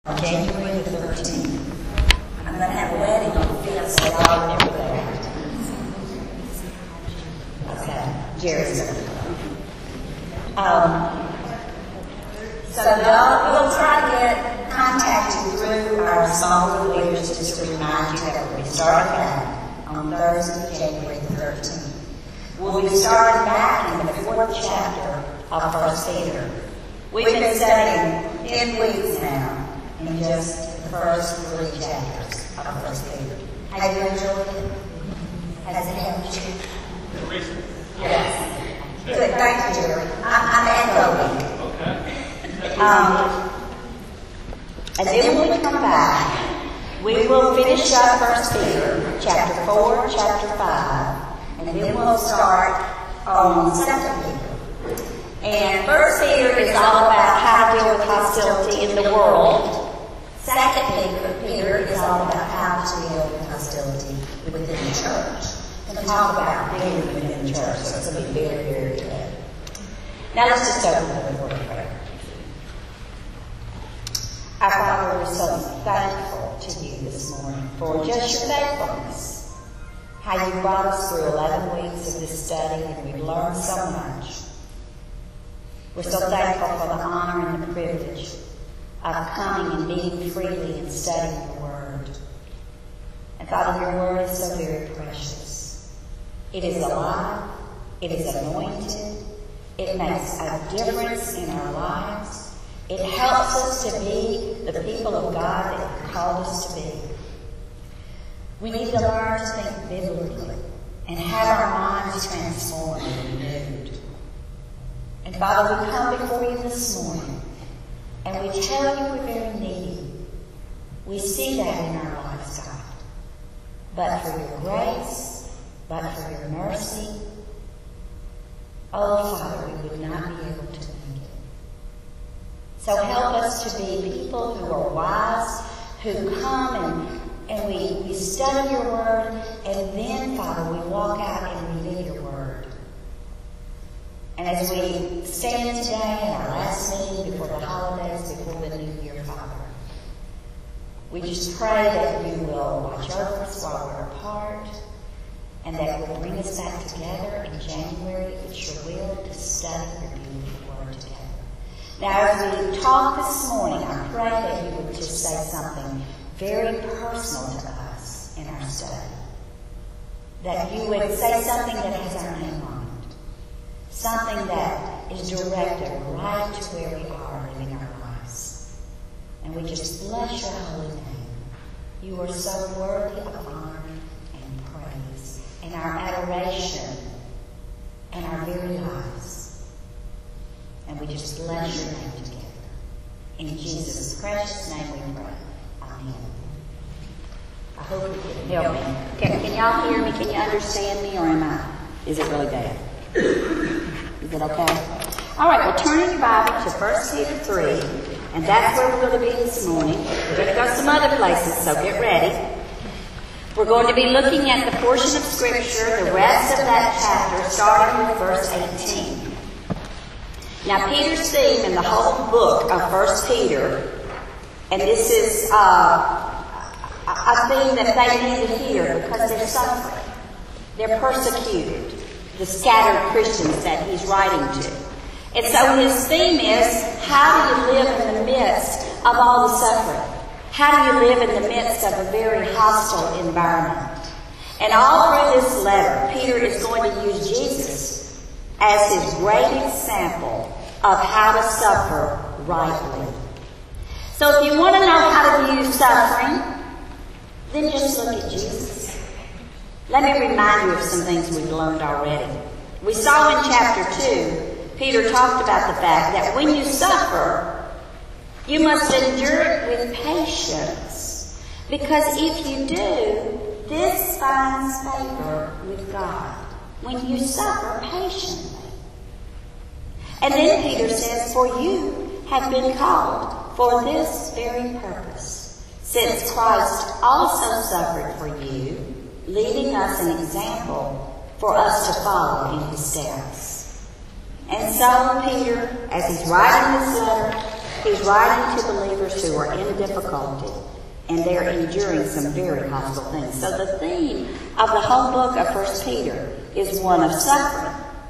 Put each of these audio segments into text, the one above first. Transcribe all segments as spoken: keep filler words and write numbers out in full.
January the thirteenth. I'm going to have a wedding on the fifth, so y'all remember that. Okay, Jerry's going to come. Um, so y'all, we'll try to get contact you through our small group leaders just to remind you that we start back on Thursday, January the thirteenth. We'll be starting back in the fourth chapter of First Peter. We've been studying ten weeks now in just the first three chapters of First Peter. Have you enjoyed it? Has it helped you? Yes. Good. Thank you, Jerry. I'm, I'm echoing. Okay. Um, and then when we come back, we will finish up First Peter, chapter four, chapter five, and then we'll start on Second Peter. And First Peter is all about how to deal with hostility in the world. Second Peter is all about how to deal with hostility within the church. And talk about dealing within the church. So it's going to be very, very good. Now let's just open up with a word of prayer. Our Father, we're so thankful to you this morning for just your faithfulness. How you brought us through eleven weeks of this study, and we've learned so much. We're so thankful for the honor and the privilege of coming and meeting freely and studying your word. And Father, your word is so very precious. It is alive. It is anointed. It makes a difference in our lives. It helps us to be the people of God that you called us to be. We need to learn to think biblically and have our minds transformed and renewed. And Father, we come before you this morning and we tell you we're very needy. We see that in our lives, God. But for your grace, but for your mercy, oh Father, we would not be able to make it. So help us to be people who are wise, who come and, and we, we study your word, and then, Father, we walk out and we live your word. And as we stand today in our last meeting before the holidays, before the new year, Father, we just pray that you will watch over us while we're apart, and that you will bring us back together in January, if it's your will, to study your beautiful word together. Now, as we talk this morning, I pray that you would just say something very personal to us in our study. That you would say something that has our name on it. Something that is directed right to where we are living our lives. And we just bless your holy name. You are so worthy of honor and praise and our adoration and our very lives. And we just bless your name together. In Jesus' precious name we pray. Amen. I hope you can help me. Can, can y'all hear me? Can you understand me? Or am I? Is it really bad? Is it okay? All right, well, turn in your Bible to First Peter three, and that's where we're going to be this morning. We're going to go some other places, so get ready. We're going to be looking at the portion of Scripture, the rest of that chapter, starting with verse eighteen. Now, Peter's theme in the whole book of First Peter, and this is uh, a theme that they need to hear because they're suffering. They're persecuted. The scattered Christians that he's writing to. And so his theme is, how do you live in the midst of all the suffering? How do you live in the midst of a very hostile environment? And all through this letter, Peter is going to use Jesus as his great example of how to suffer rightly. So if you want to know how to view suffering, then just look at Jesus. Let me remind you of some things we've learned already. We saw in chapter two, Peter talked about the fact that when you suffer, you must endure it with patience. Because if you do, this finds favor with God. When you suffer patiently. And then Peter says, for you have been called for this very purpose, since Christ also suffered for you, leaving us an example for us to follow in his steps. And so Peter, as he's writing this letter, He's writing to believers who are in difficulty, and they're enduring some very hostile things. So the theme of the whole book of First Peter is one of suffering.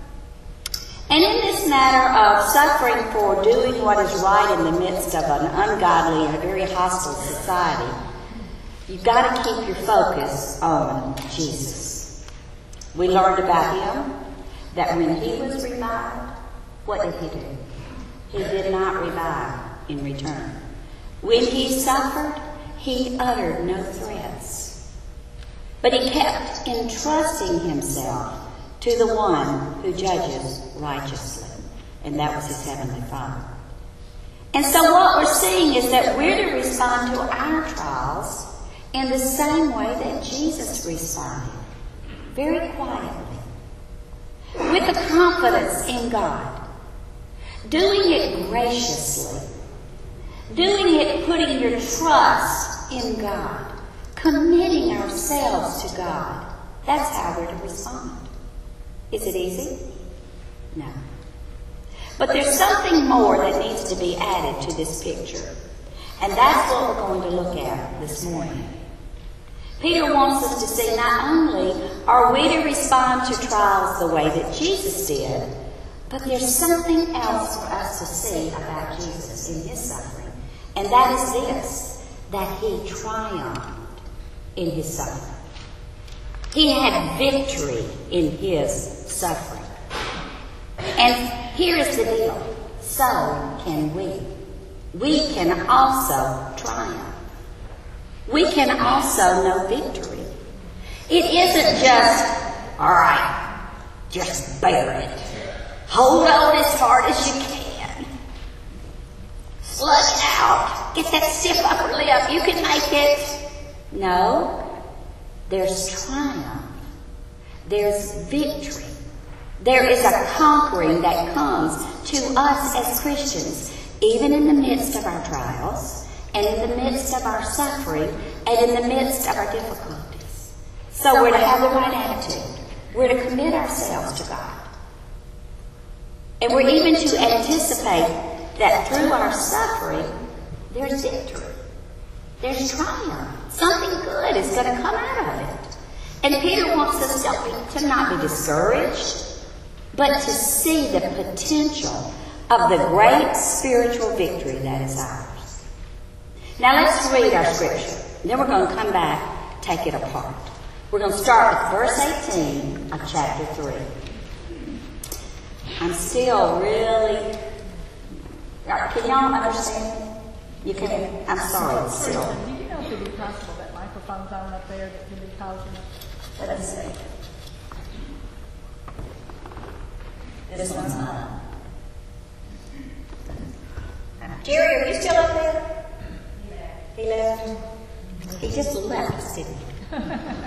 And in this matter of suffering for doing what is right in the midst of an ungodly and a very hostile society, you've got to keep your focus on Jesus. We learned about him that when he was revived, what did he do? He did not revive in return. When he suffered, he uttered no threats. But he kept entrusting himself to the one who judges righteously. And that was his heavenly Father. And so what we're seeing is that we're to respond to our trials in the same way that Jesus responded. Very quietly. With a confidence in God. Doing it graciously. Doing it putting your trust in God. Committing ourselves to God. That's how we're to respond. Is it easy? No. But there's something more that needs to be added to this picture. And that's what we're going to look at this morning. Peter wants us to see not only are we to respond to trials the way that Jesus did, but there's something else for us to see about Jesus in his suffering. And that is this, that he triumphed in his suffering. He had victory in his suffering. And here is the deal. So can we. We can also triumph. We can also know victory. It isn't just, all right, just bear it. Hold on as hard as you can. Slug it out. Get that stiff upper lip. You can make it. No. There's triumph. There's victory. There is a conquering that comes to us as Christians, even in the midst of our trials, and in the midst of our suffering, and in the midst of our difficulties. So we're to have the right attitude. We're to commit ourselves to God. And we're even to anticipate that through our suffering, there's victory. There's triumph. Something good is going to come out of it. And Peter wants us to, to not be discouraged, but to see the potential of the great spiritual victory that is ours. Now let's read our scripture. Then we're going to come back, take it apart. We're going to start with verse eighteen of chapter three. I'm still really... Can y'all understand? You can... I'm sorry, it's still... Do you know if it would be possible that microphone's on up there that could be causing it? Let me see. This one's on. Jerry, are you still up there? Yeah. He left? He just left, didn't he?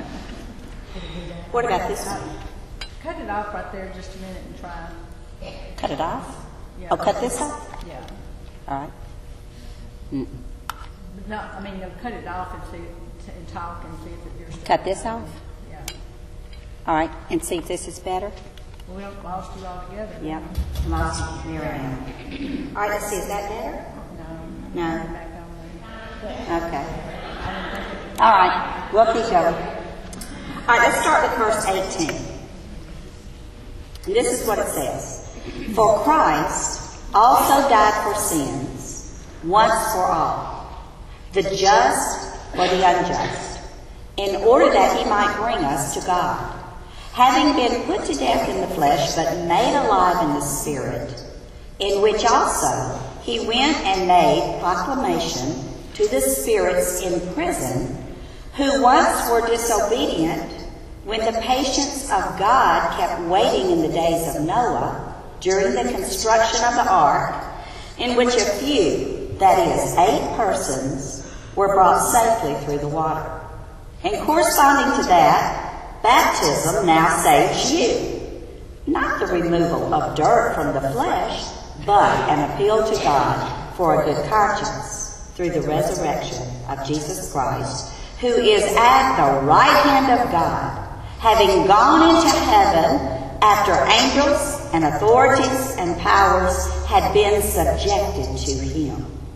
What about this one? Cut it off right there just a minute and try. Cut it off? Yeah. Oh, cut this off? Yeah. All right. Mm. No, I mean, no, cut it off and see, and talk and see if it you're still. Cut this off? Yeah. All right, and see if this is better? Well, we don't lost you all together. Yep. Lost you. Here I am. All right, let's see. Is that better? No. No. Back on there. Okay. I didn't think it. All right, we'll keep going. All right, let's start with verse eighteen. This is what it says. For Christ also died for sins, once for all, the just for the unjust, in order that he might bring us to God, having been put to death in the flesh, but made alive in the Spirit, in which also he went and made proclamation to the spirits in prison, who once were disobedient, when the patience of God kept waiting in the days of Noah, during the construction of the ark, in which a few, that is, eight persons, were brought safely through the water. And corresponding to that, baptism now saves you, not the removal of dirt from the flesh, but an appeal to God for a good conscience through the resurrection of Jesus Christ, who is at the right hand of God, having gone into heaven after angels and authorities and powers had been subjected to him.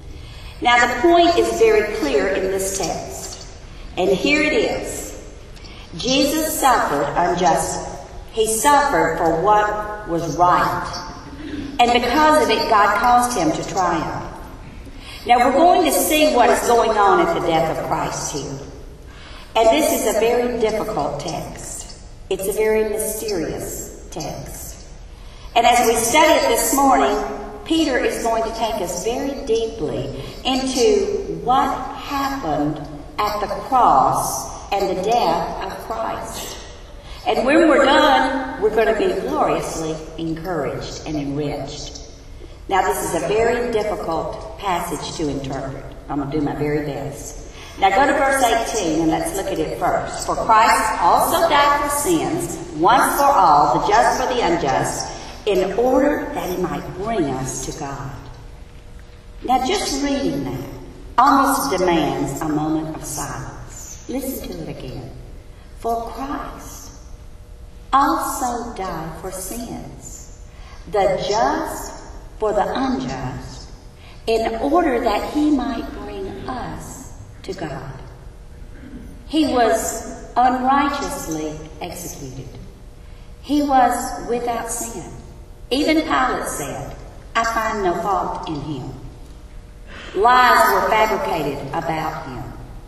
Now the point is very clear in this text. And here it is. Jesus suffered unjustly. He suffered for what was right. And because of it, God caused him to triumph. Now we're going to see what is going on at the death of Christ here. And this is a very difficult text. It's a very mysterious text. And as we study it this morning, Peter is going to take us very deeply into what happened at the cross and the death of Christ. And when we're done, we're going to be gloriously encouraged and enriched. Now, this is a very difficult passage to interpret. I'm going to do my very best. Now, go to verse eighteen, and let's look at it first. For Christ also died for sins, once for all, the just for the unjust, in order that he might bring us to God. Now, just reading that almost demands a moment of silence. Listen to it again. For Christ also died for sins, the just for the unjust, in order that he might bring us to God. He was unrighteously executed. He was without sin. Even Pilate said, I find no fault in him. Lies were fabricated about him.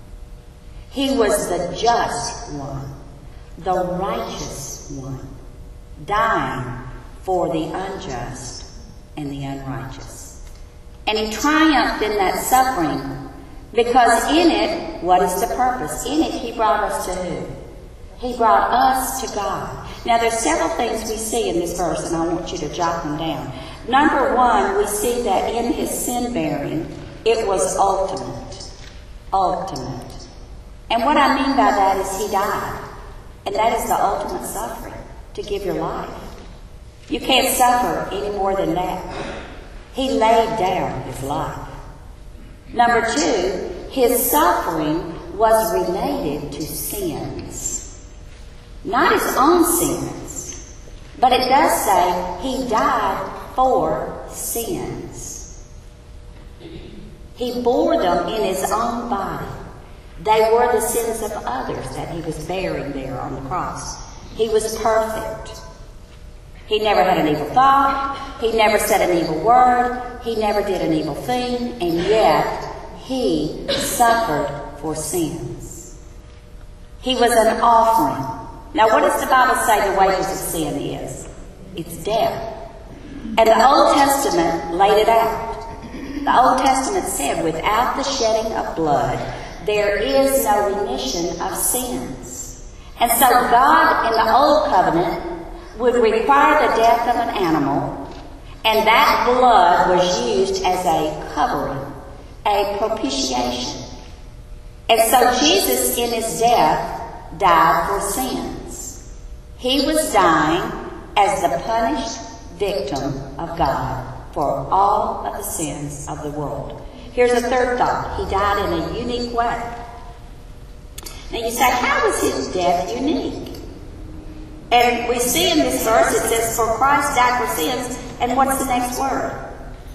He was the just one, the righteous one, dying for the unjust and the unrighteous. And he triumphed in that suffering because in it, what is the purpose? In it, he brought us to who? He brought us to God. Now, there's several things we see in this verse, and I want you to jot them down. Number one, we see that in his sin bearing, it was ultimate. Ultimate. And what I mean by that is he died. And that is the ultimate suffering, to give your life. You can't suffer any more than that. He laid down his life. Number two, his suffering was related to sins. Not his own sins, but it does say he died for sins. He bore them in his own body. They were the sins of others that he was bearing there on the cross. He was perfect. He never had an evil thought. He never said an evil word. He never did an evil thing. And yet, he suffered for sins. He was an offering. Now, what does the Bible say the wages of sin is? It's death. And the Old Testament laid it out. The Old Testament said, without the shedding of blood, there is no remission of sins. And so God in the Old Covenant would require the death of an animal, and that blood was used as a covering, a propitiation. And so Jesus in his death died for sins. He was dying as the punished victim of God for all of the sins of the world. Here's a third thought. He died in a unique way. Now you say, how was his death unique? And we see in this verse, it says, for Christ died for sins, and what's the next word?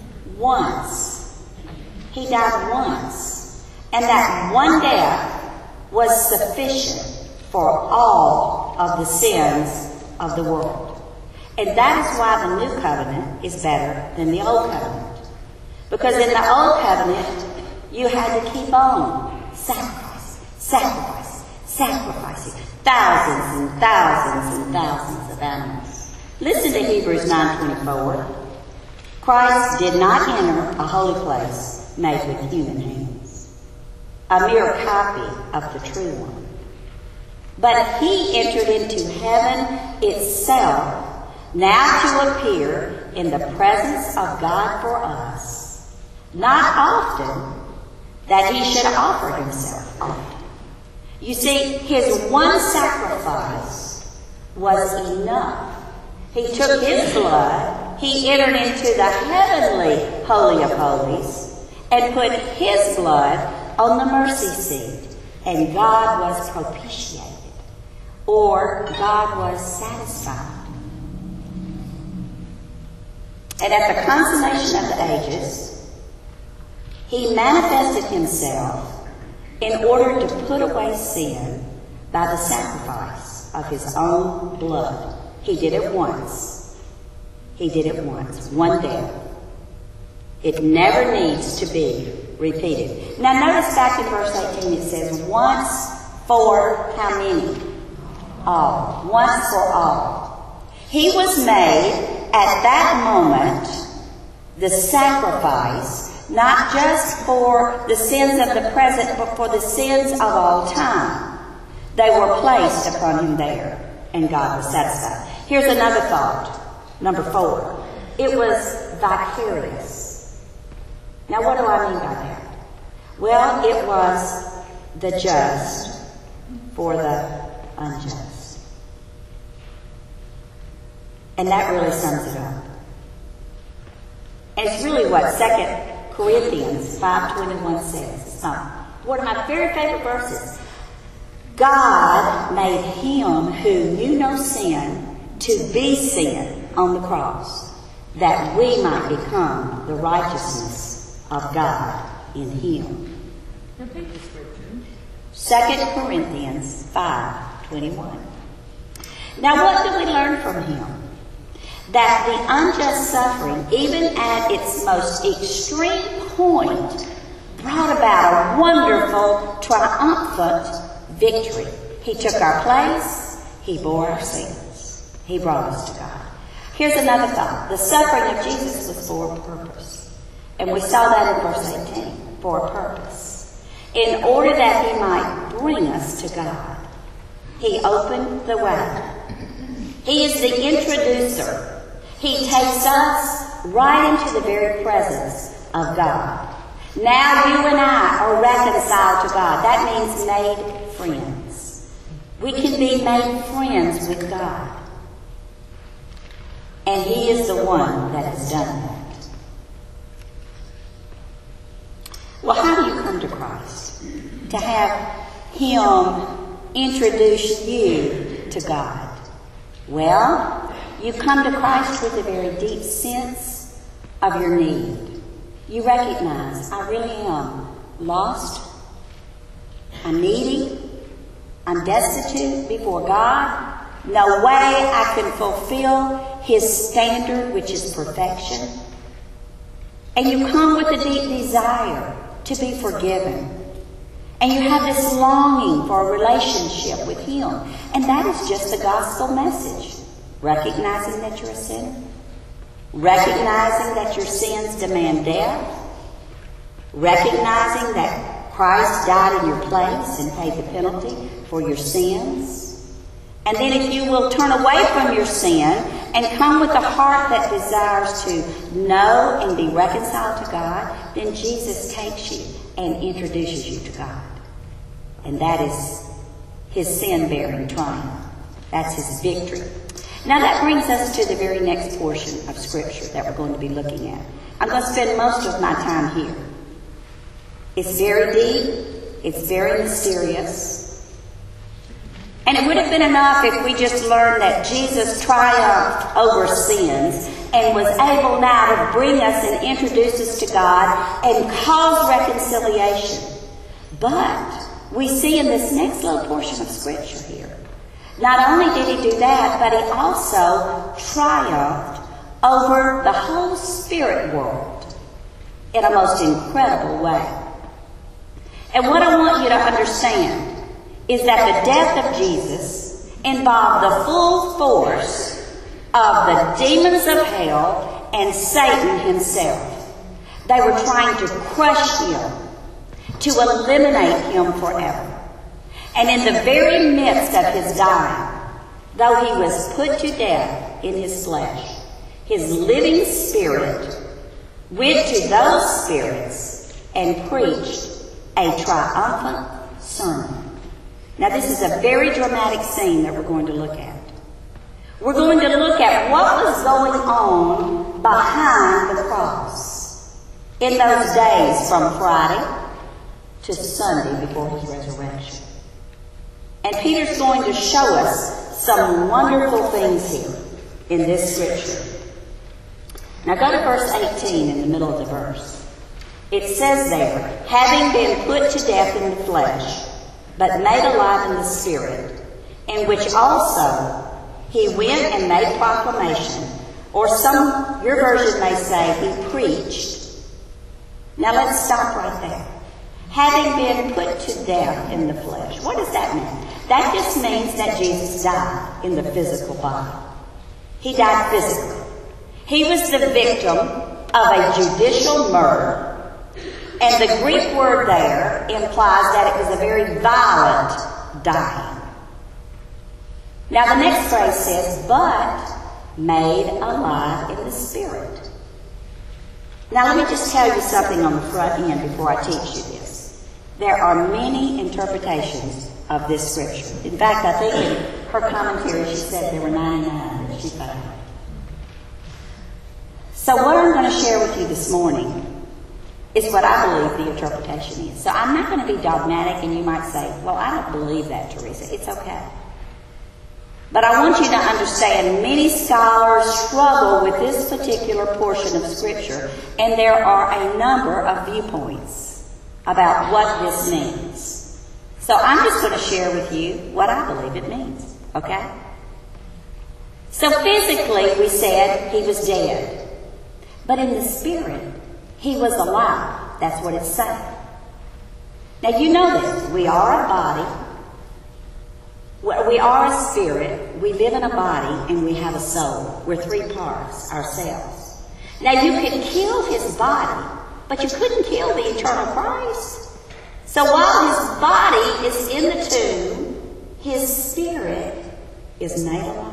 Once. He died once. And that one death was sufficient for all of the sins of the world. And that is why the new covenant is better than the old covenant. Because in the old covenant, you had to keep on sacrificing, sacrificing, sacrificing. Thousands and thousands and thousands of animals. Listen to Hebrews nine twenty-four. Christ did not enter a holy place made with human hands, a mere copy of the true one. But he entered into heaven itself, now to appear in the presence of God for us. Not often that he should offer himself often. You see, his one sacrifice was enough. He took his blood, he entered into the heavenly Holy of Holies, and put his blood on the mercy seat. And God was propitiated, or God was satisfied. And at the consummation of the ages, He manifested himself in order to put away sin by the sacrifice of his own blood. He did it once. He did it once. One death. It never needs to be repeated. Now notice back in verse eighteen it says, once for how many? All. Once for all. He was made at that moment the sacrifice, not just for the sins of the present, but for the sins of all time. They were placed upon him there, and God was satisfied. Here's another thought. Number four. It was vicarious. Now what do I mean by that? Well, it was the just for the unjust. And that really sums it up. And it's really what Second Corinthians five twenty-one says. It's not one of my very favorite verses. God made him who knew no sin to be sin on the cross, that we might become the righteousness of God in him. Repeat the scripture. Second Corinthians five twenty-one. Now what do we learn from him? That the unjust suffering, even at its most extreme point, brought about a wonderful, triumphant victory. He took our place. He bore our sins. He brought us to God. Here's another thought. The suffering of Jesus was for a purpose. And we saw that in verse eighteen. For a purpose. In order that he might bring us to God. He opened the way. He is the introducer. He takes us right into the very presence of God. Now you and I are reconciled to God. That means made friends. We can be made friends with God. And he is the one that has done that. Well, how do you come to Christ? To have him introduce you to God. Well, you come to Christ with a very deep sense of your need. You recognize, I really am lost. I'm needy. I'm destitute before God. No way I can fulfill his standard, which is perfection. And you come with a deep desire to be forgiven. And you have this longing for a relationship with him. And that is just the gospel message. Recognizing that you're a sinner. Recognizing that your sins demand death. Recognizing that Christ died in your place and paid the penalty for your sins. And then if you will turn away from your sin and come with a heart that desires to know and be reconciled to God, then Jesus takes you and introduces you to God. And that is his sin-bearing triumph. That's his victory. Now that brings us to the very next portion of Scripture that we're going to be looking at. I'm going to spend most of my time here. It's very deep. It's very mysterious. And it would have been enough if we just learned that Jesus triumphed over sins and was able now to bring us and introduce us to God and cause reconciliation. But we see in this next little portion of Scripture here, not only did he do that, but he also triumphed over the whole spirit world in a most incredible way. And what I want you to understand is that the death of Jesus involved the full force of the demons of hell and Satan himself. They were trying to crush him, to eliminate him forever. And in the very midst of his dying, though he was put to death in his flesh, his living spirit went to those spirits and preached a triumphant sermon. Now this is a very dramatic scene that we're going to look at. We're going to look at what was going on behind the cross in those days from Friday to Sunday before his resurrection. And Peter's going to show us some wonderful things here in this scripture. Now go to verse eighteen in the middle of the verse. It says there, having been put to death in the flesh, but made alive in the Spirit, in which also he went and made proclamation, or some, your version may say, he preached. Now let's stop right there. Having been put to death in the flesh. What does that mean? That just means that Jesus died in the physical body. He died physically. He was the victim of a judicial murder. And the Greek word there implies that it was a very violent dying. Now the next phrase says, but made alive in the Spirit. Now let me just tell you something on the front end before I teach you this. There are many interpretations of this scripture. In fact, I think in her commentary she said there were ninety-nine that she found. So what I'm going to share with you this morning is what I believe the interpretation is. So I'm not going to be dogmatic, and you might say, well, I don't believe that, Teresa. It's okay. But I want you to understand many scholars struggle with this particular portion of Scripture, and there are a number of viewpoints about what this means. So I'm just going to share with you what I believe it means, okay? So physically, we said he was dead. But in the Spirit, he was alive. That's what it's saying. Now you know this. We are a body. We are a spirit. We live in a body and we have a soul. We're three parts ourselves. Now you could kill his body, but you couldn't kill the eternal Christ. So while his body is in the tomb, his spirit is made alive.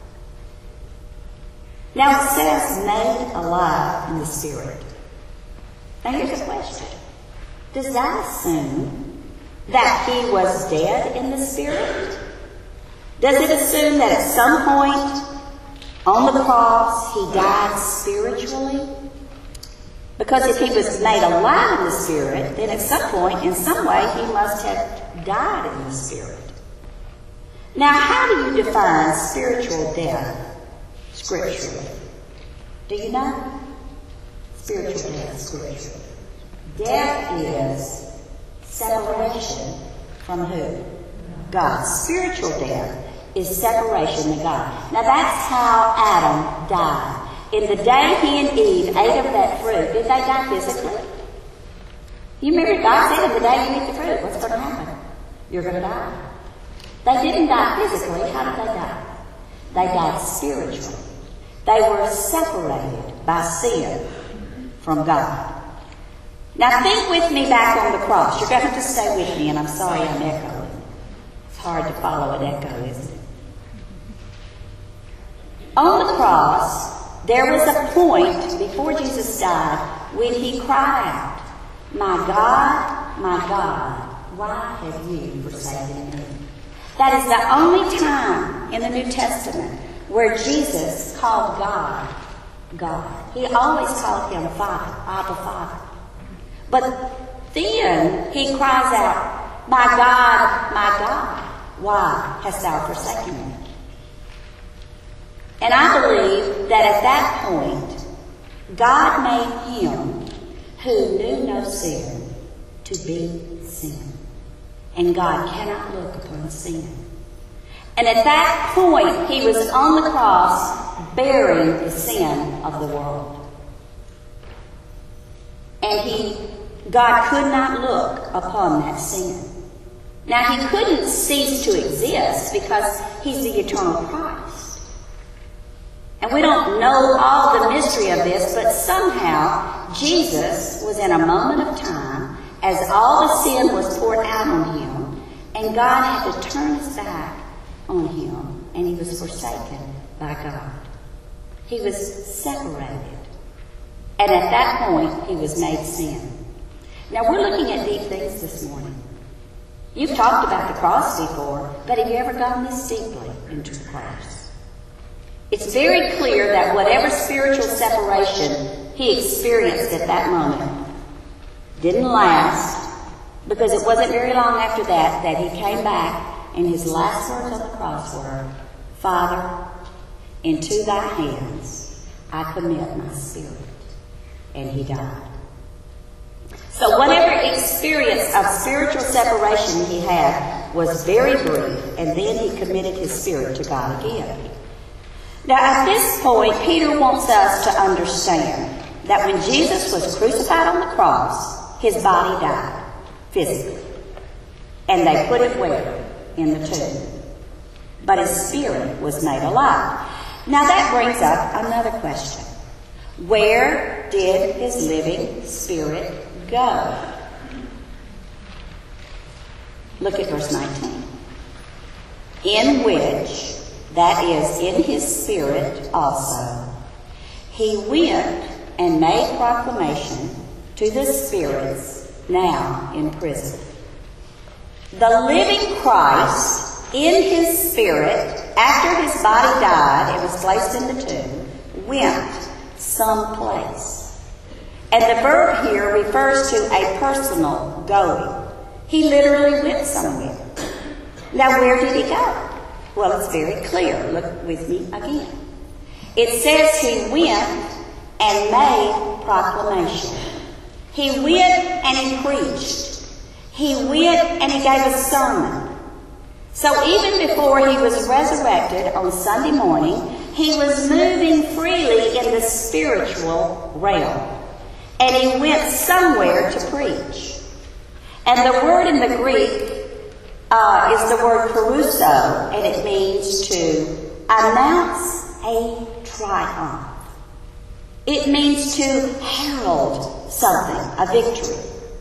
Now it says made alive in the Spirit. Now here's a question. Does that assume that he was dead in the Spirit? Does it assume that at some point on the cross he died spiritually? Because if he was made alive in the Spirit, then at some point, in some way, he must have died in the Spirit. Now, how do you define spiritual death scripturally? Do you know? Spiritual death scripturally. Death is separation from who? God. Spiritual death is separation to God. Now that's how Adam died. In the day he and Eve ate of that fruit, did they die physically? You remember God said in the day you eat the fruit, what's going to happen? You're going to die. They didn't die physically. How did they die? They died spiritually. They were separated by sin from God. Now think with me back on the cross. You're going to have to stay with me, and I'm sorry I'm echoing. It's hard to follow an echo, isn't it? On the cross, there was a point before Jesus died when he cried out, "My God, my God, why have you forsaken me?" That is the only time in the New Testament where Jesus called God, God. He always called him Father, Abba, Father. But then he cries out, "My God, my God, why hast thou forsaken me?" And I believe that at that point, God made him who knew no sin to be sin. And God cannot look upon sin. And at that point, he was on the cross bearing the sin of the world. And he, God could not look upon that sin. Now, he couldn't cease to exist because he's the eternal Christ. And we don't know all the mystery of this, but somehow Jesus was in a moment of time as all the sin was poured out on him, and God had to turn his back on him, and he was forsaken by God. He was separated. And at that point, he was made sin. Now, we're looking at deep things this morning. You've talked about the cross before, but have you ever gone this deeply into the cross? It's very clear that whatever spiritual separation he experienced at that moment didn't last, because it wasn't very long after that that he came back, and his last words on the cross were, "Father, into thy hands I commit my spirit." And he died. So whatever experience of spiritual separation he had was very brief, and then he committed his spirit to God again. Now at this point, Peter wants us to understand that when Jesus was crucified on the cross, his body died physically. And they put it where? In the tomb. But his spirit was made alive. Now that brings up another question. Where did his living spirit go? Look at verse nineteen. In which, that is, in his spirit also, he went and made proclamation to the spirits now in prison. The living Christ, in his spirit, after his body died and was placed in the tomb, went someplace. And the verb here refers to a personal going. He literally went somewhere. Now, where did he go? Well, it's very clear. Look with me again. It says he went and made proclamation. He went and he preached. He went and he gave a sermon. So even before he was resurrected on Sunday morning, he was moving freely in the spiritual realm. And he went somewhere to preach. And the word in the Greek uh, is the word parouso, and it means to announce a triumph. It means to herald something, a victory.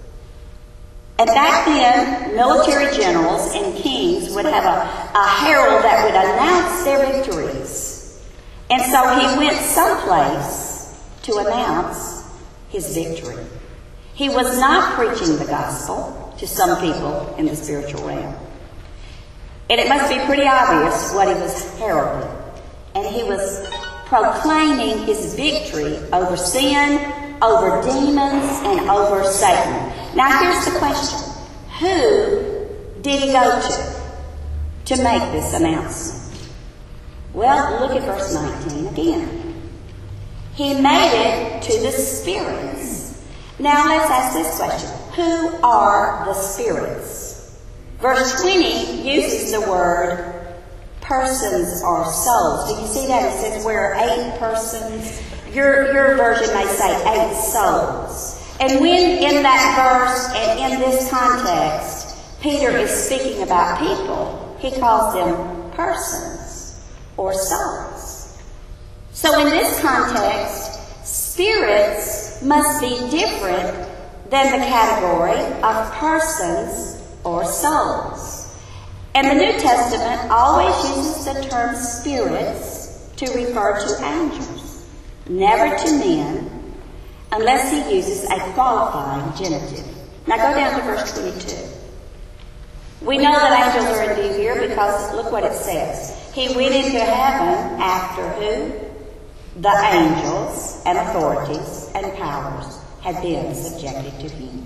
And back then, military generals and kings would have a, a herald that would announce their victories. And so he went someplace to announce his victory. He was not preaching the gospel to some people in the spiritual realm. And it must be pretty obvious what he was heralding. And he was proclaiming his victory over sin, over demons, and over Satan. Now here's the question. Who did he go to to make this announcement? Well, look at verse nineteen again. He made it to the spirits. Now let's ask this question. Who are the spirits? Verse twenty uses the word persons or souls. Do you see that? It says we're eight persons. Your, your version may say eight souls. And when in that verse and in this context, Peter is speaking about people, he calls them persons or souls. So in this context, spirits must be different than the category of persons or souls. And the New Testament always uses the term spirits to refer to angels, never to men, unless he uses a qualifying genitive. Now go down to verse twenty-two. We know that angels are in view here because look what it says. He went into heaven after who? The angels and authorities and powers had been subjected to him.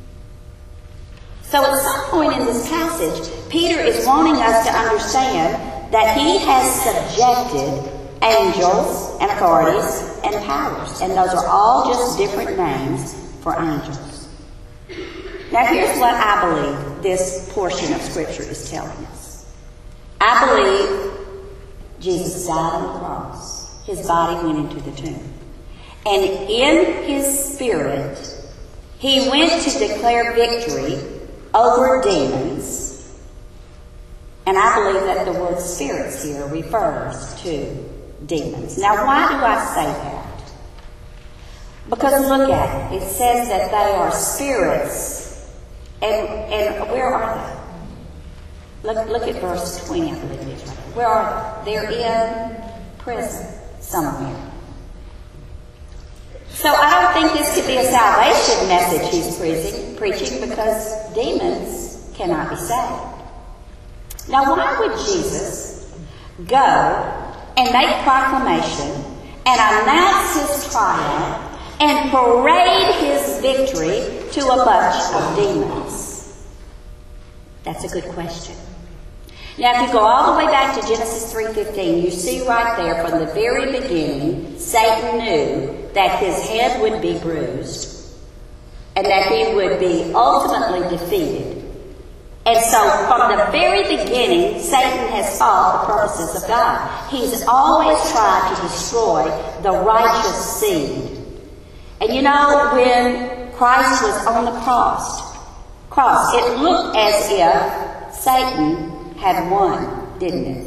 So at some point in this passage, Peter is wanting us to understand that he has subjected angels and authorities and powers. And those are all just different names for angels. Now here's what I believe this portion of Scripture is telling us. I believe Jesus died on the cross. His body went into the tomb. And in his spirit, he went to declare victory over demons. And I believe that the word spirits here refers to demons. Now, why do I say that? Because look at it. It says that they are spirits. And, and where are they? Look, look at verse twenty, I believe it is right. Where are they? They're in prison somewhere. So I don't think this could be a salvation message he's preaching, preaching because demons cannot be saved. Now, why would Jesus go and make proclamation and announce his triumph and parade his victory to a bunch of demons? That's a good question. Now, if you go all the way back to Genesis three fifteen, you see right there from the very beginning, Satan knew that his head would be bruised and that he would be ultimately defeated. And so from the very beginning, Satan has fought the purposes of God. He's always tried to destroy the righteous seed. And you know, when Christ was on the cross, cross, it looked as if Satan had won, didn't it?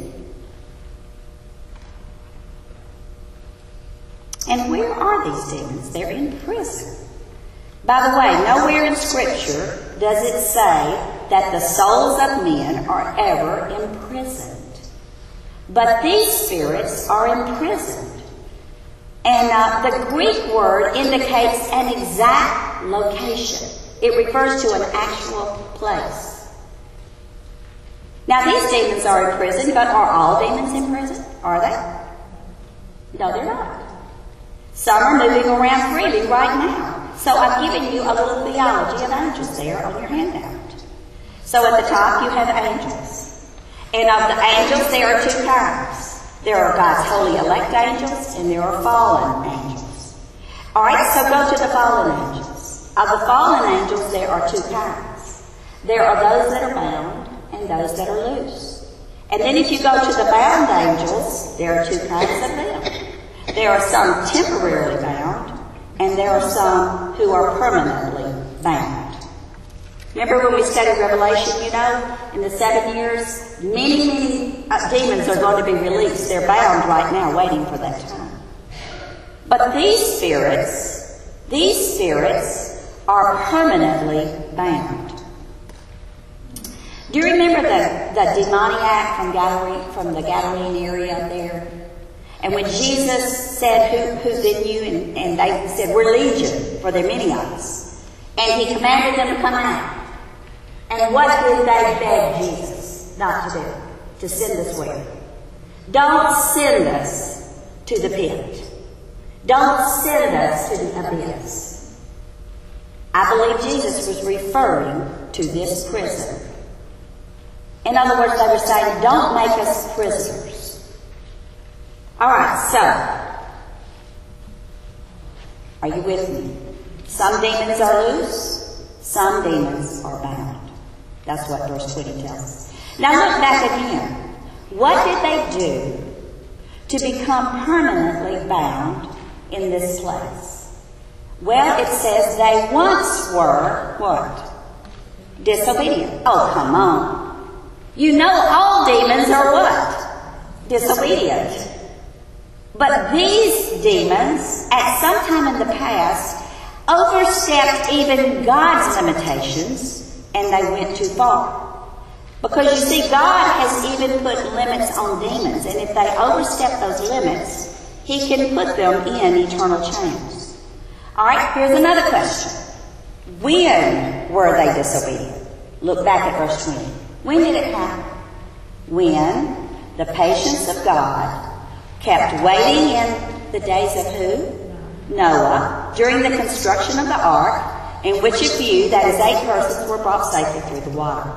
And where are these demons? They're in prison. By the way, nowhere in Scripture does it say that the souls of men are ever imprisoned. But these spirits are imprisoned. And uh, the Greek word indicates an exact location. It refers to an actual place. Now, these demons are in prison, but are all demons in prison? Are they? No, they're not. Some are moving around freely right now. So I've given you a little theology of angels there on your handout. So at the top you have angels. And of the angels there are two kinds. There are God's holy elect angels and there are fallen angels. Alright, so go to the fallen angels. Of the fallen angels there are two kinds. There are those that are bound and those that are loose. And then if you go to the bound angels, there are two kinds of them. There are some temporarily bound, and there are some who are permanently bound. Remember when we studied Revelation, you know, in the seven years, many, many uh, demons are going to be released. They're bound right now, waiting for that time. But these spirits, these spirits are permanently bound. Do you remember the, the demoniac from Galilee, from the Galilean area there? And when Jesus said, Who, who's in you? And, and they said, we're legion, for they're many of us. And he commanded them to come out. And what did they beg Jesus not to do? To send us where? Don't send us to the pit. Don't send us to the abyss. I believe Jesus was referring to this prison. In other words, they were saying, don't make us prisoners. Alright, so, are you with me? Some demons are loose, some demons are bound. That's what verse twenty tells us. Now look back again. What did they do to become permanently bound in this place? Well, it says they once were, what? Disobedient. Oh, come on. You know all demons are what? Disobedient. But these demons, at some time in the past, overstepped even God's limitations, and they went too far. Because you see, God has even put limits on demons, and if they overstep those limits, He can put them in eternal chains. Alright, here's another question. When were they disobedient? Look back at verse twenty. When did it happen? When the patience of God kept waiting in the days of who? Noah, during the construction of the ark, in which a few, that is eight persons, were brought safely through the water.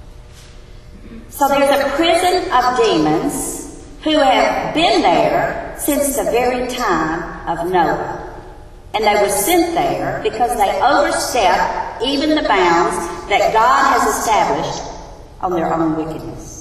So there's a prison of demons who have been there since the very time of Noah. And they were sent there because they overstepped even the bounds that God has established on their own wickedness.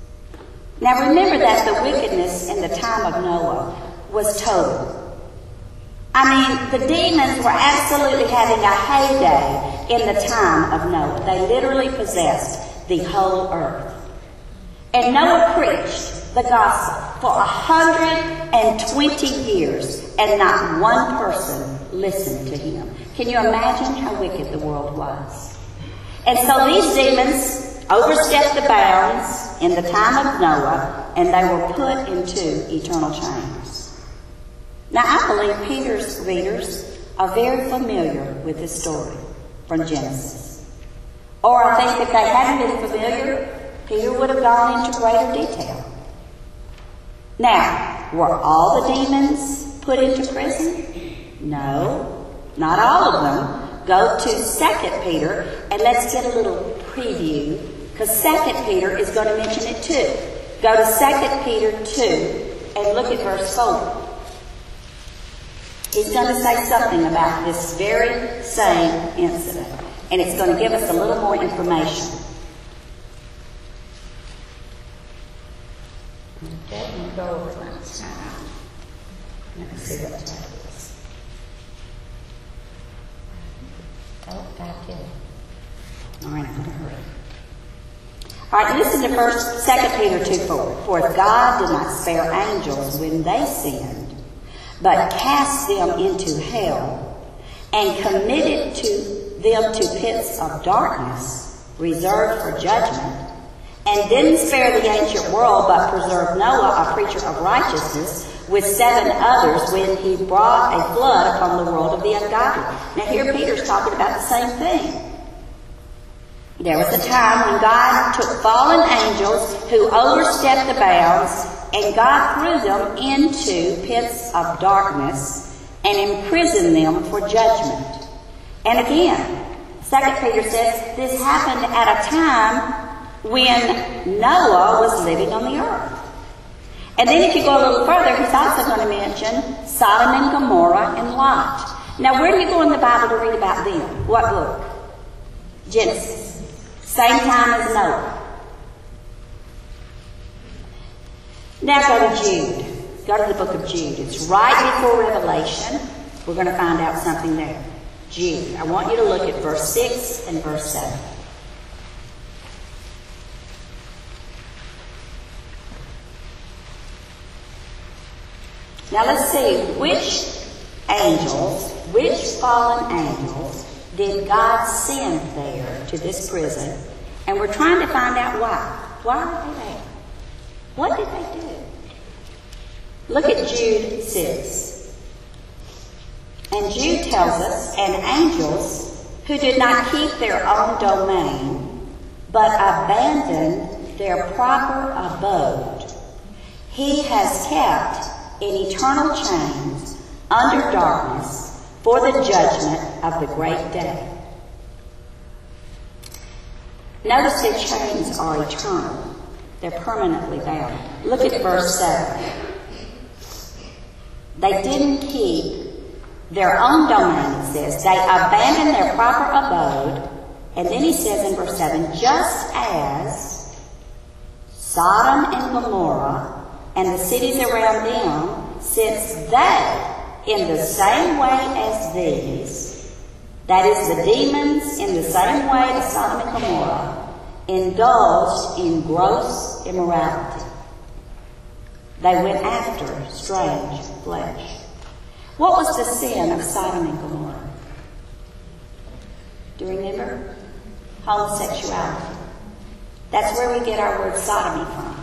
Now remember that the wickedness in the time of Noah was total. I mean, the demons were absolutely having a heyday in the time of Noah. They literally possessed the whole earth. And Noah preached the gospel for one hundred twenty years, and not one person listened to him. Can you imagine how wicked the world was? And so these demons overstepped the bounds in the time of Noah, and they were put into eternal chains. Now, I believe Peter's readers are very familiar with this story from Genesis. Or I think if they hadn't been familiar, Peter would have gone into greater detail. Now, were all the demons put into prison? No, not all of them. Go to Second Peter, and let's get a little preview, because Second Peter is going to mention it too. Go to Second Peter two and look at verse four. He's going to say something about this very same incident, and it's going to give us a little more information. Okay, we'll go over last time. Let me see what that is. Oh, back in. All right, I'm going to hurry. All right, listen to first, Second Peter two four. For if God did not spare angels when they sinned, but cast them into hell, and committed to them to pits of darkness, reserved for judgment, and didn't spare the ancient world, but preserved Noah, a preacher of righteousness, with seven others, when he brought a flood upon the world of the ungodly. Now here Peter's talking about the same thing. There was a time when God took fallen angels who overstepped the bounds, and God threw them into pits of darkness and imprisoned them for judgment. And again, Second Peter says this happened at a time when Noah was living on the earth. And then if you go a little further, he's also going to mention Sodom and Gomorrah and Lot. Now, where do you go in the Bible to read about them? What book? Genesis. Same time as Noah. Now go to Jude. Go to the book of Jude. It's right before Revelation. We're going to find out something there. Jude. I want you to look at verse six and verse seven. Now let's see, which angels, which fallen angels did God send there to this prison? And we're trying to find out why. Why are they there? What did they do? Look at Jude six. And Jude tells us, and angels who did not keep their own domain, but abandoned their proper abode, he has kept in eternal chains under darkness for the judgment of the great day. Notice their chains are eternal. They're permanently bound. Look at verse seven. They didn't keep their own domain, it says. They abandoned their proper abode. And then he says in verse seven, just as Sodom and Gomorrah and the cities around them, since they, in the same way as these, that is, the demons in the same way as Sodom and Gomorrah, indulged in gross immorality. They went after strange flesh. What was the sin of Sodom and Gomorrah? Do you remember? Homosexuality. That's where we get our word sodomy from.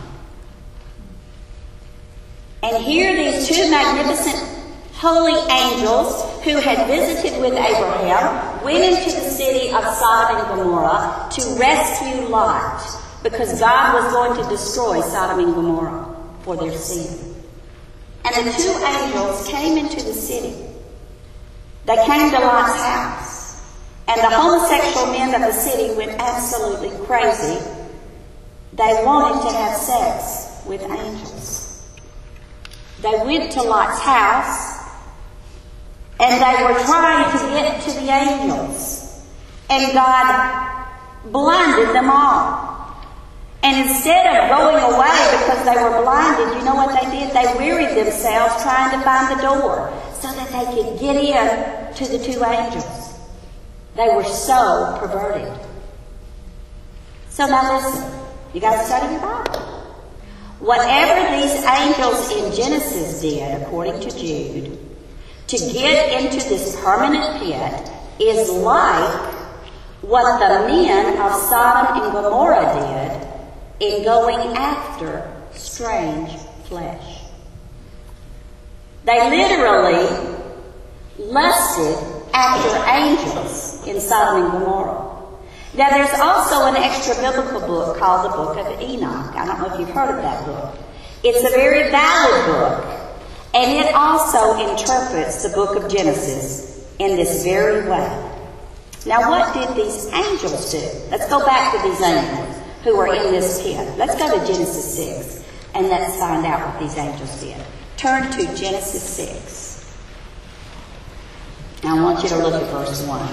And here these two magnificent holy angels who had visited with Abraham went into the city of Sodom and Gomorrah to rescue Lot, because God was going to destroy Sodom and Gomorrah for their sin. And the two angels came into the city. They came to Lot's house, and the homosexual men of the city went absolutely crazy. They wanted to have sex with angels. They went to Lot's house, and they were trying to get to the angels. And God blinded them all. And instead of going away because they were blinded, you know what they did? They wearied themselves trying to find the door so that they could get in to the two angels. They were so perverted. So now listen, you got to study your Bible. Whatever these angels in Genesis did, according to Jude, to get into this permanent pit is like what the men of Sodom and Gomorrah did in going after strange flesh. They literally lusted after angels in Sodom and Gomorrah. Now there's also an extra biblical book called the Book of Enoch. I don't know if you've heard of that book. It's a very valid book. And it also interprets the book of Genesis in this very way. Now, what did these angels do? Let's go back to these angels who were in this pit. Let's go to Genesis six, and let's find out what these angels did. Turn to Genesis six. Now I want you to look at verse one.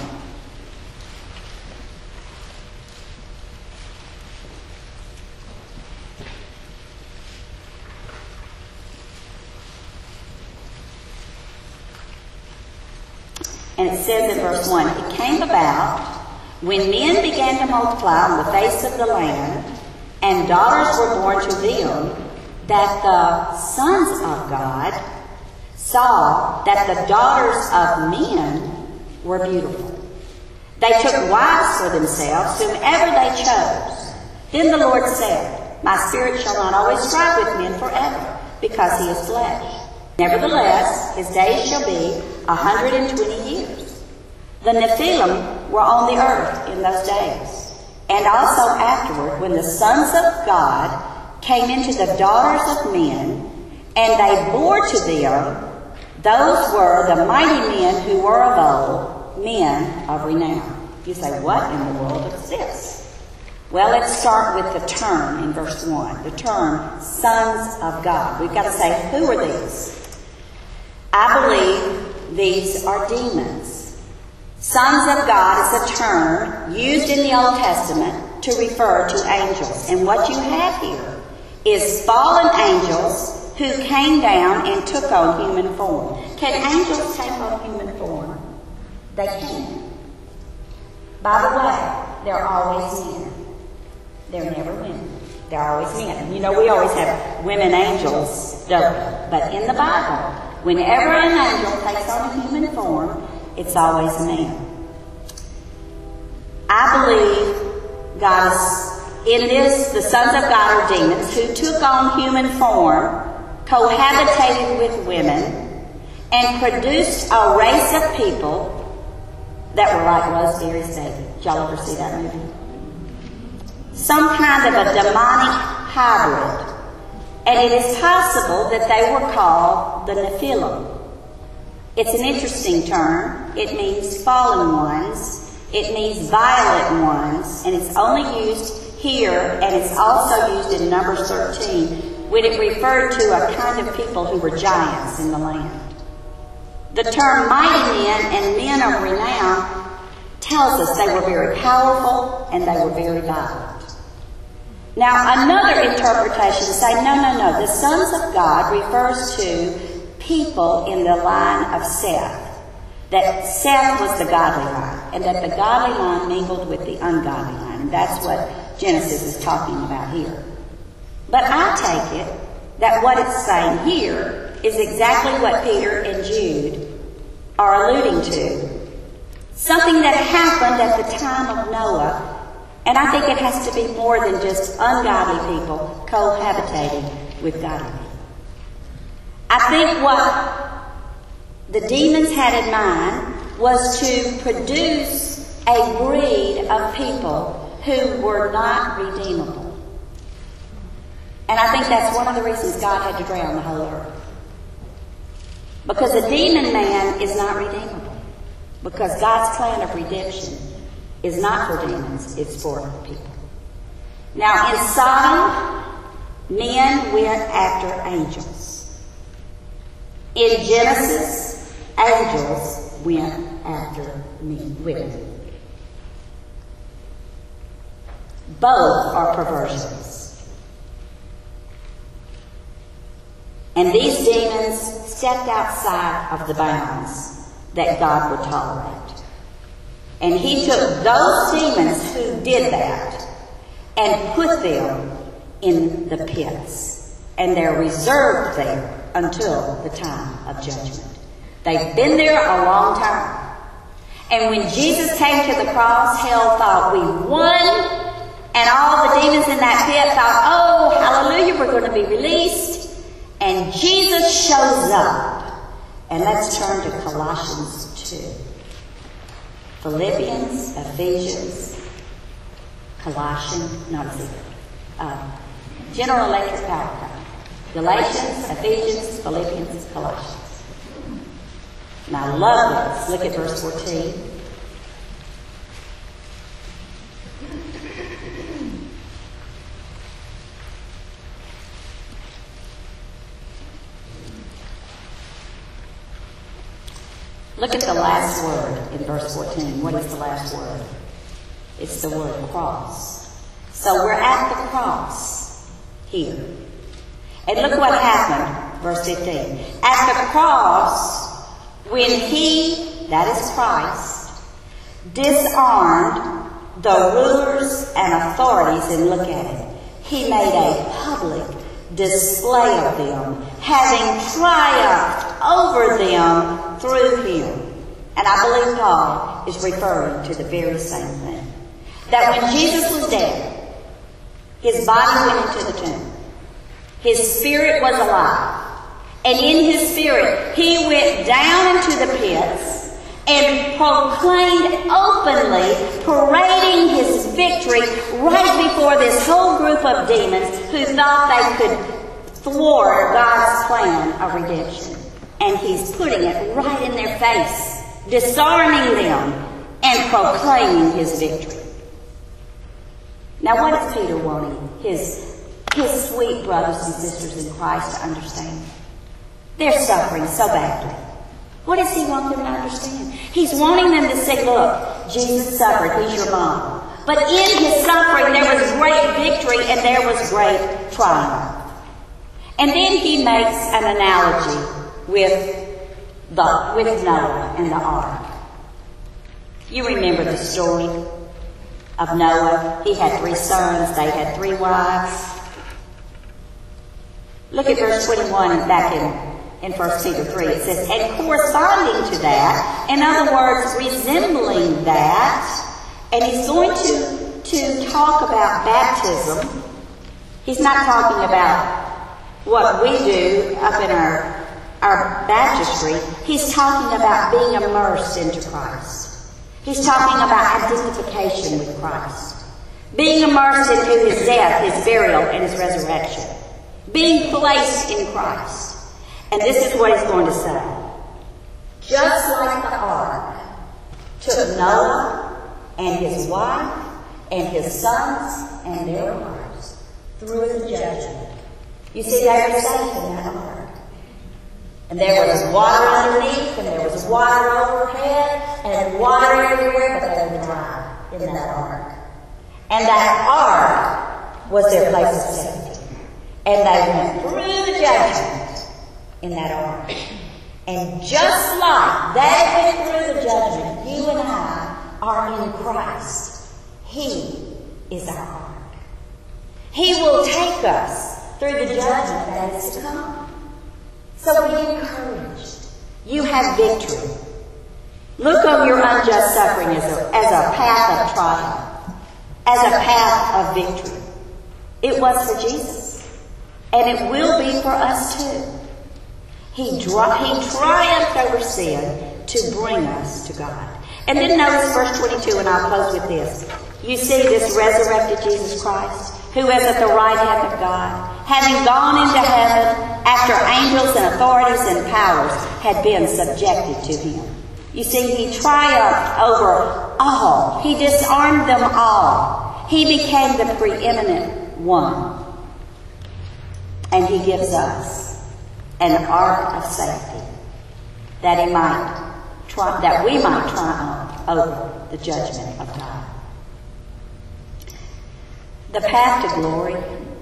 And it says in verse one, it came about when men began to multiply on the face of the land, and daughters were born to them, that the sons of God saw that the daughters of men were beautiful. They took wives for themselves, whomever they chose. Then the Lord said, My spirit shall not always strive with men forever, because he is flesh. Nevertheless, his days shall be a hundred and twenty years. The Nephilim were on the earth in those days, and also afterward, when the sons of God came into the daughters of men, and they bore to them. Those were the mighty men who were of old, men of renown. You say, what in the world is this? Well, let's start with the term in verse one. The term, sons of God. We've got to say, who are these? I believe these are demons. Sons of God is a term used in the Old Testament to refer to angels. And what you have here is fallen angels who came down and took on human form. Can angels take on human form? They can. By the way, they're always men. They're never women. They're always men. You know, we always have women angels, don't we? But in the Bible, whenever an angel takes on a human form, it's always a man. I believe God is, in this, the sons of God are demons who took on human form, cohabitated with women, and produced a race of people that were like Rosemary's Baby. Did y'all ever see that movie? Some kind of a demonic hybrid. And it is possible that they were called the Nephilim. It's an interesting term. It means fallen ones. It means violent ones. And it's only used here, and it's also used in Numbers thirteen, when it referred to a kind of people who were giants in the land. The term mighty men and men of renown tells us they were very powerful and they were very violent. Now, another interpretation is say, no, no, no. The sons of God refers to people in the line of Seth. That Seth was the godly line, and that the godly line mingled with the ungodly line. And that's what Genesis is talking about here. But I take it that what it's saying here is exactly what Peter and Jude are alluding to. Something that happened at the time of Noah. And I think it has to be more than just ungodly people cohabitating with godly people. I think what the demons had in mind was to produce a breed of people who were not redeemable. And I think that's one of the reasons God had to drown the whole earth. Because a demon man is not redeemable. Because God's plan of redemption is not for demons, it's for people. Now, in Sodom, men went after angels. In Genesis, angels went after men, women. Both are perversions. And these demons stepped outside of the bounds that God would tolerate. And he took those demons who did that and put them in the pits. And they're reserved there until the time of judgment. They've been there a long time. And when Jesus came to the cross, hell thought we won. And all the demons in that pit thought, oh, hallelujah, we're going to be released. And Jesus shows up. And let's turn to Colossians two. Philippians, Ephesians, Colossians, not Ephesians, uh, General Electric Power Company. Galatians, Ephesians, Philippians, Colossians. And I love this. Look at verse fourteen. Look at the last word in verse fourteen. What is the last word? It's the word cross. So we're at the cross here. And look what happened, verse fifteen. At the cross, when he, that is Christ, disarmed the rulers and authorities, and look at it, he made a public display of them, having triumphed over them through him. And I believe Paul is referring to the very same thing. That when Jesus was dead, his body went into the tomb. His spirit was alive. And in his spirit, he went down into the pits and proclaimed openly, parading his victory right before this whole group of demons who thought they could thwart God's plan of redemption. And he's putting it right in their face, disarming them and proclaiming his victory. Now what is Peter wanting his, his sweet brothers and sisters in Christ to understand? They're suffering so badly. What does he want them to understand? He's wanting them to say, look, Jesus suffered, he's your model. But in his suffering there was great victory and there was great triumph. And then he makes an analogy with, the, with Noah and the ark. You remember the story of Noah. He had three sons, they had three wives. Look at verse twenty-one back in, in First Peter three. It says, and corresponding to that, in other words, resembling that, and he's going to, to talk about baptism. He's not talking about what we do up in our, our baptistry. He's talking about being immersed into Christ. He's talking about identification with Christ. Being immersed into his death, his burial, and his resurrection. Being placed in Christ. And this is what he's going to say. Just like the ark took Noah and his wife and his sons and their wives through the judgment. You see, they were safe in that ark. And there was water underneath, and there was water overhead, and water everywhere, but they were dry in that ark. And that ark was their place of safety. And they went through the judgment in that ark. And just like they went through the judgment, you and I are in Christ. He is our ark. He will take us through the judgment that is to come. So be encouraged. You have victory. Look on your unjust suffering as a, as a path of triumph, as a path of victory. It was for Jesus, and it will be for us too. He, dri- he triumphed over sin to bring us to God. And then notice verse twenty-two, and I'll close with this. You see this resurrected Jesus Christ, who is at the right hand of God, having gone into heaven after angels and authorities and powers had been subjected to him. You see, he triumphed over all. He disarmed them all. He became the preeminent one. And he gives us an ark of safety that he might tri- that we might triumph over the judgment of God. The path to glory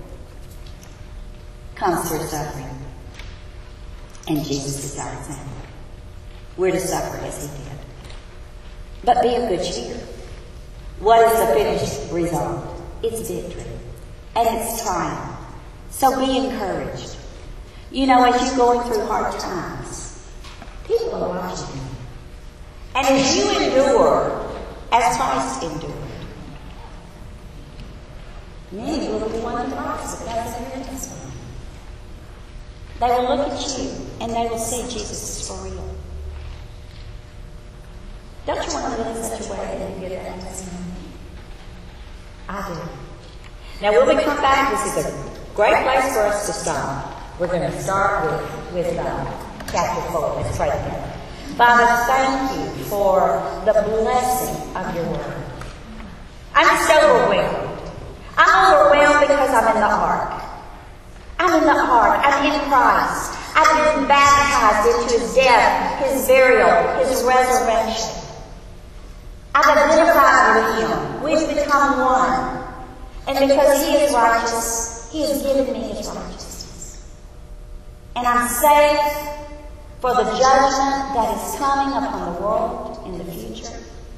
comes through suffering. And Jesus is our example. We're to suffer as he did. But be of good cheer. What is the finished result? It's victory. And it's triumph. So be encouraged. You know, as you're going through hard times, people are watching you. And as you endure, as Christ endured, many will be one of Christ because of your testimony. They will look at you and they will see Jesus is for real. Don't you want to live in such a way that you give that testimony? I do. Now when we come back, this is a great place for us to stop. We're going to start with, with uh, chapter four. Let's pray together. Father, thank you for the blessing of your word. I'm so overwhelmed. I'm overwhelmed because I'm in the ark. I'm in the ark. I'm in Christ. I've been baptized baptized into his death, his burial, his resurrection. I've identified with him. We've become one. And because he is righteous, he has given me his righteousness. And I'm saved for the judgment that is coming upon the world in the future.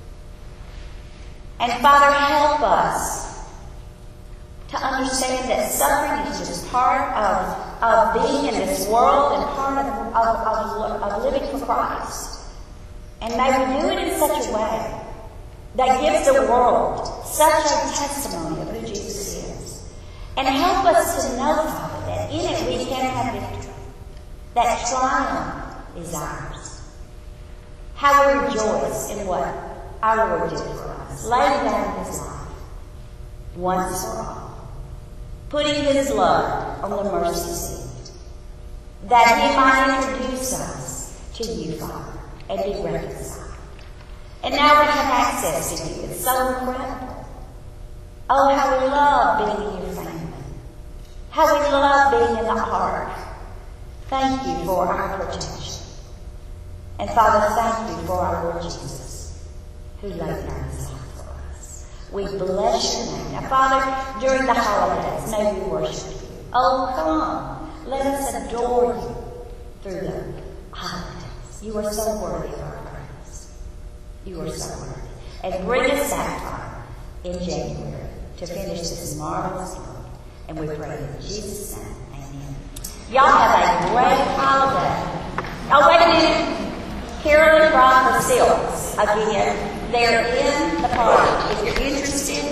And Father, help us to understand that suffering is just part of, of being in this world and part of, of, of, of living for Christ. And may we do it in such a way that gives the world such a testimony of who Jesus is. And help us to know, Father, that in it we can have victory. That triumph is ours. How we rejoice in what our Lord did for us, laying down his life once for all, putting his blood on the mercy seat, that he might introduce us to you, Father, and be reconciled. And now we have access to you. It's so incredible. Oh, how we love being in your family. How we love being in the ark. Thank you for our protection. And Father, thank you for our Lord Jesus, who laid down his life for us. We bless your name. Now, Father, during the holidays, may we worship you. Oh, come. Let us adore you through the holidays. You are so worthy of our praise. You are so worthy. And bring us back, Father, in January to finish this marvelous work. And we pray in Jesus' name. Amen. Y'all have a great holiday. Oh, wait a minute. Carolyn brought her silks again. They're in the party. If you're interested,